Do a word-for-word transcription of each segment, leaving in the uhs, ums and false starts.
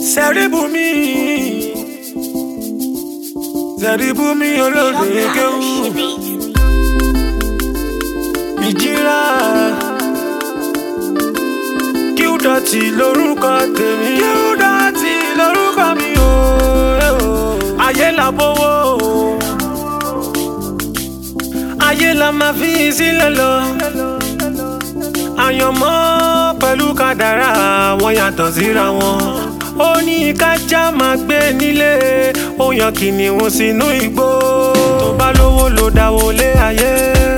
Sẹ́ríbùmí Sẹ́ríbùmí olóde kéwú ìjìrà Qdotty lórúkọ tèmi Qdotty lórúkọ mi o ayé la bówó ayé la máa fi sílẹ̀ lọ àyànmọ́ pẹ̀lú kádàrá wọn yàtọ̀ síra wọn ó ní kájà máa gbé nílé ó yan kìnìún sínú igbó tó bá lówó ló dáwó lé ayé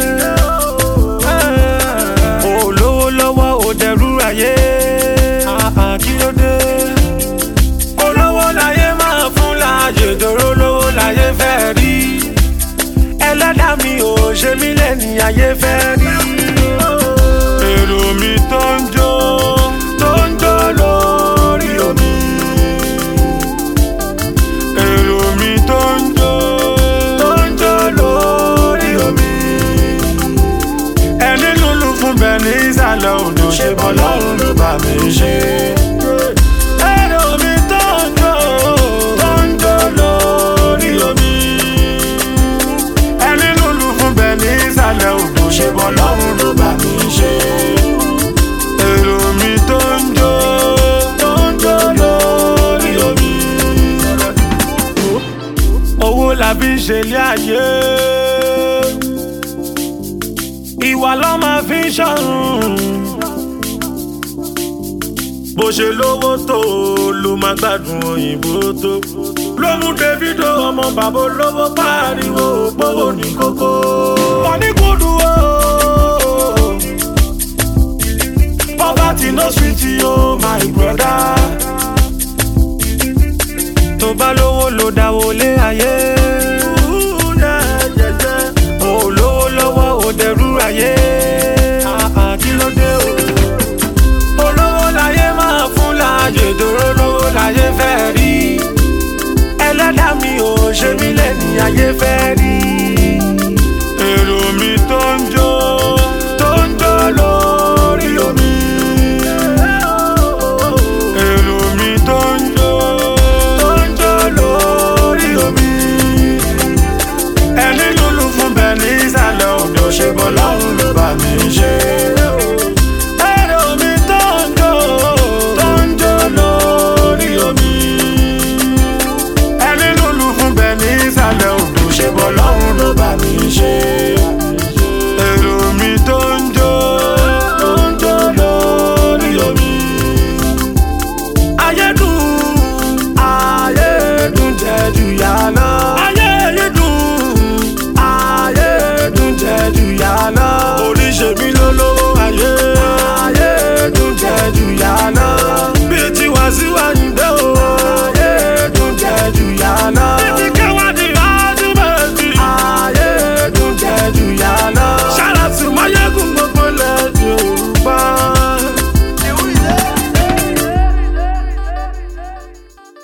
ó lówó lọ́wọ́ ó dẹrú ayé kí ló dé olówó láyé máa fún láàyè dòró lówó láyé fẹ́ rí ẹlẹ́dàá mi ò ṣe mí lẹ́ni ayé fẹ́ rí èrò mi tó ń jó tó ń jó lórí omi èrò mi tó ń jó tó ń jó lórí omi ẹni lulu fún bẹ ní ìsàlẹ̀ odò ṣe bọ́ lọ́rùn ló bá mi ṣe. èrò mi tó ń jó tó ń jó lórí omi ẹni lulu fún bẹ ní ìsàlẹ̀ odò ṣe bọ́ lọ́rùn ló bá mi ṣe. èrò mi tó ń jó tó ń jó lórí omi owó la fi ṣe ilé ayé ìwà ló máa fi ṣọ̀run bó ṣe lówó tó ló máa gbádùn òyìnbó tó ló mú Davido ọmọ bàbá olówó pariwo gbówó ní kókó wọn ní kúdù o poverty no sweet o my brother tó bá lówó ló dáwó lé ayé ó lówó lọ́wọ́ ó dẹrú ayé kí ló dé o olówó láyé máa fún láàyè dòró lówó láyé fẹ́ rí ẹlẹ́dàá mi ò ṣe mí lẹ́ni ayé fẹ́ rí.